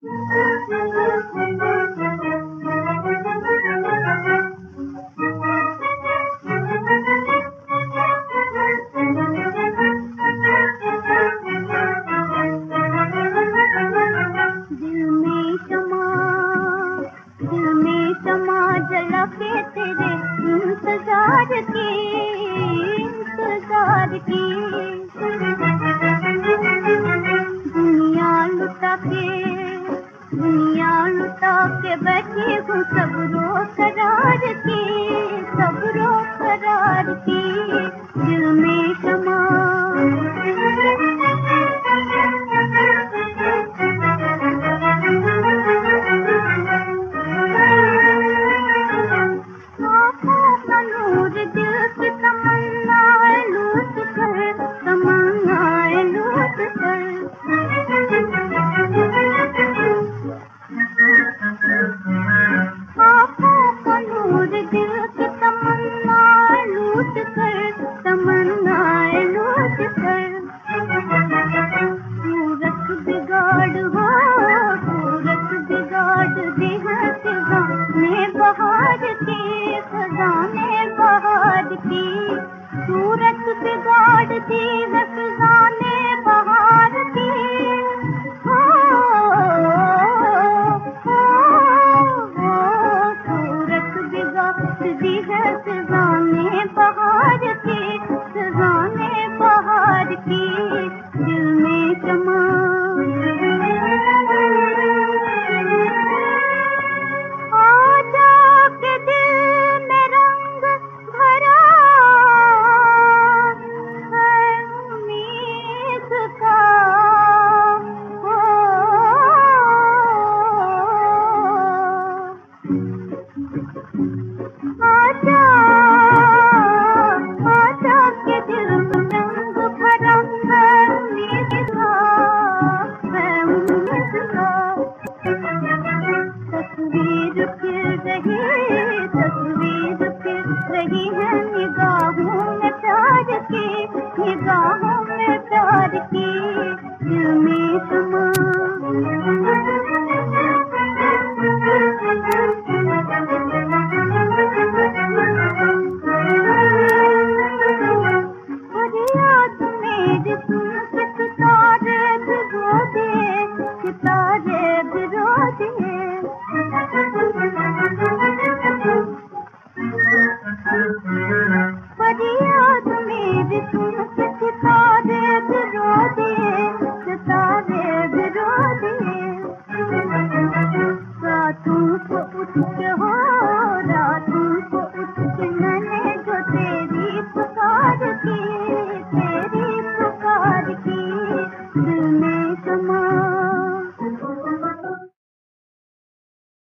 जला के तेरे इंतजार की दुनिया लुटा के बैठी हूँ सबरो करार की दिल में शमा सूरत बिगाड़ती है खजाने बहार की सूरत बिगाड़ती है खजाने बहार की दिल में चमा तस्वीर फिर रही है निगाहों में प्यार की दिल में समा सितारे भिगो दिए फरियाद मेरी सुन के सितारे भिगो दिए रातों को उठ के मैंने जो तेरी पुकार की